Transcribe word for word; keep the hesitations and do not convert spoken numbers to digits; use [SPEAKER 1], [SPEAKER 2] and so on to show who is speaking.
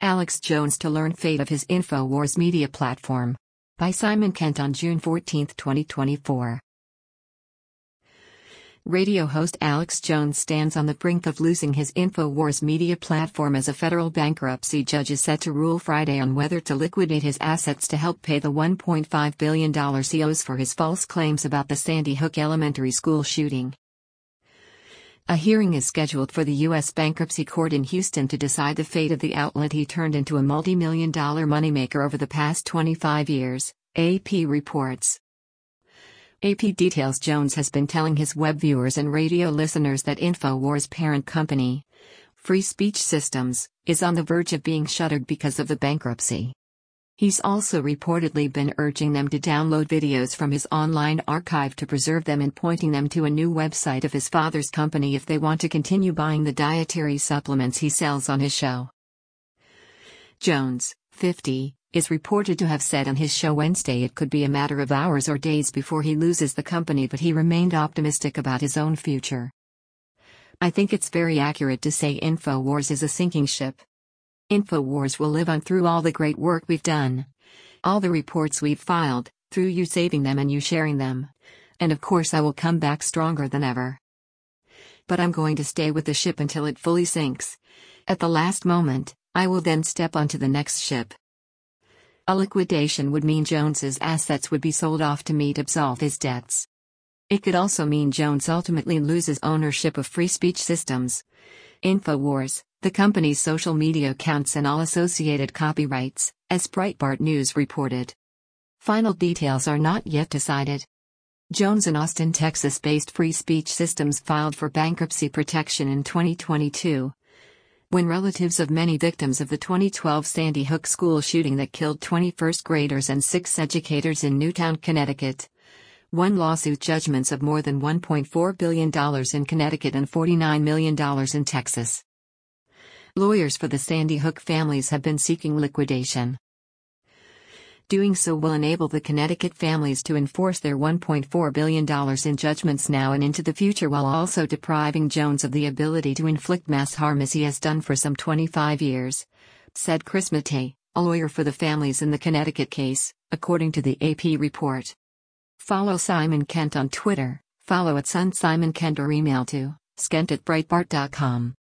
[SPEAKER 1] Alex Jones to learn fate of his InfoWars media platform. By Simon Kent on June fourteenth, twenty twenty-four. Radio host Alex Jones stands on the brink of losing his InfoWars media platform as a federal bankruptcy judge is set to rule Friday on whether to liquidate his assets to help pay the one point five billion dollars he owes for his false claims about the Sandy Hook Elementary School shooting. A hearing is scheduled for the U S Bankruptcy Court in Houston to decide the fate of the outlet he turned into a multi-million dollar moneymaker over the past twenty-five years, A P reports. A P details Jones has been telling his web viewers and radio listeners that InfoWars' parent company, Free Speech Systems, is on the verge of being shuttered because of the bankruptcy. He's also reportedly been urging them to download videos from his online archive to preserve them and pointing them to a new website of his father's company if they want to continue buying the dietary supplements he sells on his show. Jones, fifty, is reported to have said on his show Wednesday it could be a matter of hours or days before he loses the company, but he remained optimistic about his own future. "I think it's very accurate to say InfoWars is a sinking ship. InfoWars will live on through all the great work we've done. All the reports we've filed, through you saving them and you sharing them. And of course I will come back stronger than ever. But I'm going to stay with the ship until it fully sinks. At the last moment, I will then step onto the next ship." A liquidation would mean Jones's assets would be sold off to meet absolve his debts. It could also mean Jones ultimately loses ownership of Free Speech Systems, InfoWars, the company's social media accounts and all associated copyrights, as Breitbart News reported. Final details are not yet decided. Jones and Austin, Texas-based Free Speech Systems filed for bankruptcy protection in twenty twenty-two. When relatives of many victims of the twenty twelve Sandy Hook school shooting that killed twenty first graders and six educators in Newtown, Connecticut, won lawsuit judgments of more than one point four billion dollars in Connecticut and forty-nine million dollars in Texas. Lawyers for the Sandy Hook families have been seeking liquidation. Doing so will enable the Connecticut families to enforce their one point four billion dollars in judgments now and into the future, while also depriving Jones of the ability to inflict mass harm as he has done for some twenty-five years, said Chris Mattei, a lawyer for the families in the Connecticut case, according to the A P report. Follow Simon Kent on Twitter, follow at Son Simon Kent or email to skent at breitbart dot com.